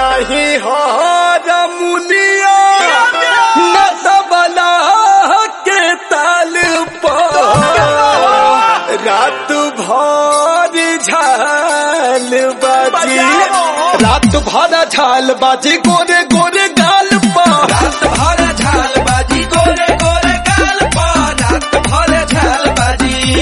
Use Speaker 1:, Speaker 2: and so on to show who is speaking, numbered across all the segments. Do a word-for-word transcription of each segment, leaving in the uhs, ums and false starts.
Speaker 1: नहीं हार मुनिया न तबला के ताल पर रात भर झाल बाजी रात भर झाल बाजी गोरे गोरे गाल पर
Speaker 2: रात भर झाल बाजी गोरे गोरे गाल पर रात भर झाल बाजी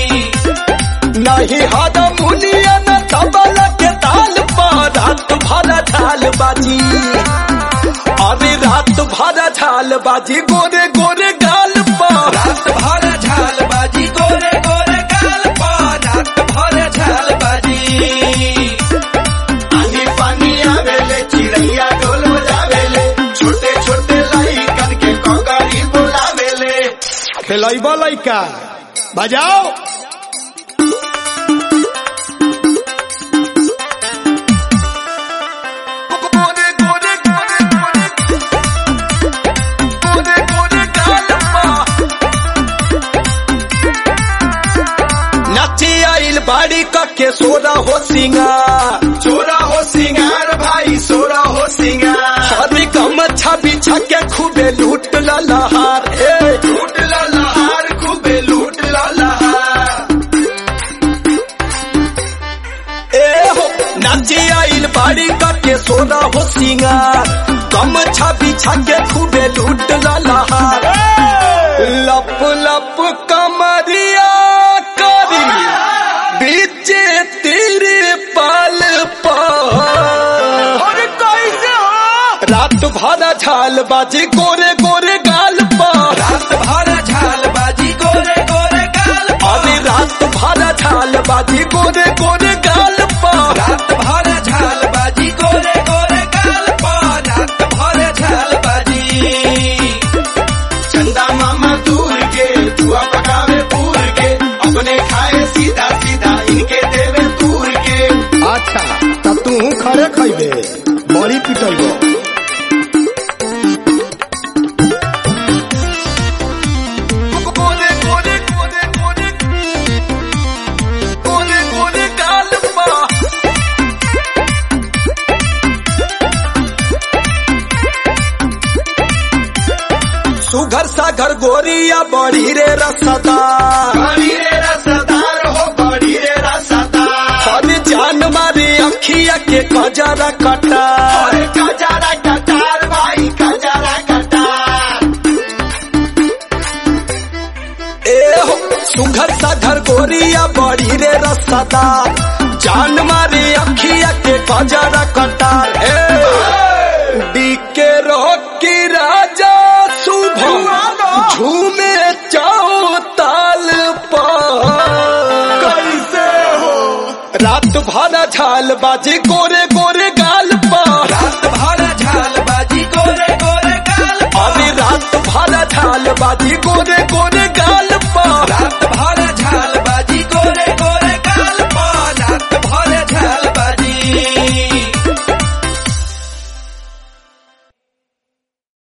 Speaker 1: नहीं हार मुनिया न तबला के ताल पर रात भर झाल बाजी अरे रात भर झाल बाजी गोरे गोरे गाल पर
Speaker 2: रात भर झाल बाजी गोरे गोरे गाल पर रात भर झाल बाजी
Speaker 1: पानी पानी आवेले चिड़ैया ढोल बजावेले छोटे छोटे लइकन के कगरी बोलावेले खेलैबो लइका बजाओ बाड़ी के सोरा हो सिंगार
Speaker 2: सोरा हो सिंगार भाई सोरा हो सिंगार
Speaker 1: हरी गमछा बिछा के खूबे लूट ललहार
Speaker 2: लूट ललहार खूबे लूट ललहार
Speaker 1: ए हो नाची आइल बाड़ी के सोरा हो सिंगार गमछा बिछा के खूबे लूट ललहार लप लप कमरिया करी बीचे तेरे पाल पर
Speaker 2: कैसे हो
Speaker 1: रात भर झाल बाजी गोरे गोरे गाल पर
Speaker 2: रात भर झाल बाजी गोरे गोरे गाल
Speaker 1: अरे रात भर झाल बाजी गोरे गोरे गाल पर
Speaker 2: रात भर झाल बाजी गोरे गोरे गाल पर रात भर झाल बाजी
Speaker 1: चंदा मामा दूर के जुआ पकावे पूर के अपने खाए सीधा सीधा इनके देवे दूर के अच्छा तब तू खरे खैबे बड़ी पिटैबो सुघर सागर गोरिया बड़ी रे रसदार
Speaker 2: बड़ी रे रसदार हो बड़ी रे रसदार
Speaker 1: हर जान मारे अखिया के कजरा कटार
Speaker 2: कजरा कटार भाई कजरा कटार
Speaker 1: ए हो सुघर सागर गोरिया बड़ी रे रसदार जान मारे अखिया के कजरा कटार डीके रोकी राजा झूमे चाओ ताल पर
Speaker 2: कैसे हो
Speaker 1: रात भर झाल बाजी गोरे गोरे